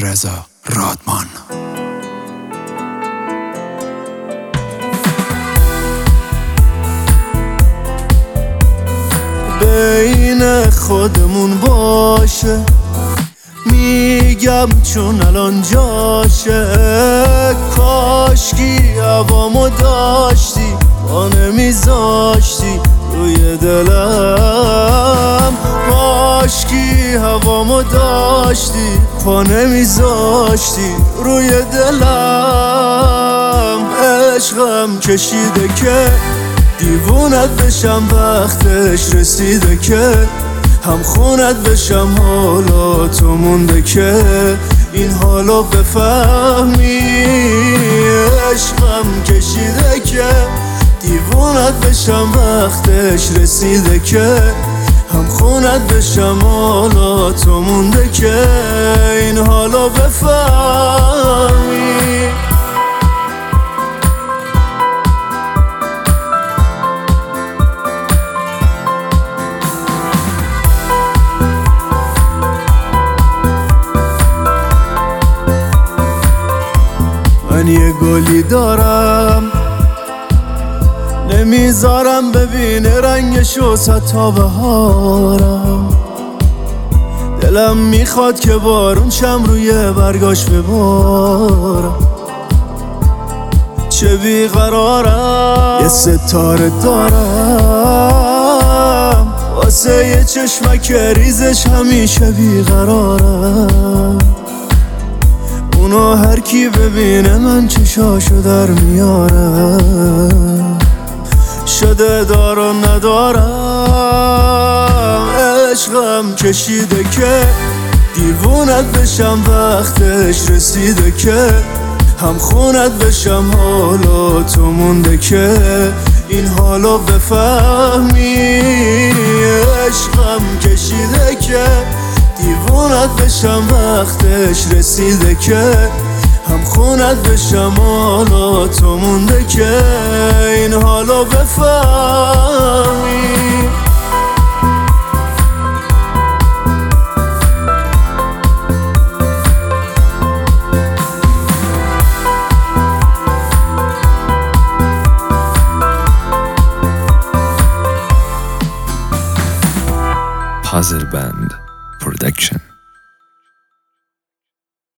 رضا رادمان. بین خودمون باشه، میگم چون الان جاشه. کاشکی هوامو داشتی، پا نمیذاشتی روی دلم. کاشکی هوامو داشتی، پا نمیذاشتی روی دلم. عشقم کشیده که دیوونت بشم، وقتش رسیده که هم خونت بشم. حالا تو مونده که این حالو بفهمی. عشقم کشیده که دیوونت بشم، وقتش رسیده که هم خونت بشم. حالا تو مونده که این حالو بفهمی. من یه گلی دارم، نمیذارم ببینه رنگشو تا بهارم. دلم میخواد که بارون شم روی برگاش ببارم. چه بیقرارم، یه ستاره دارم واسه یه چشمک ریزش همیشه بیقرارم. اونو هر کی ببینه من چشاشو در میارم. شده دار و ندارم. عشقم کشیده که دیوونت بشم، وقتش رسیده که هم خونت بشم. حالا تو مونده که این حالو بفهمی. عشقم کشیده که دیوونت بشم، وقتش رسیده که هم خونت بشم. حالا تو مونده که این حالو بفهمی. پازل بند.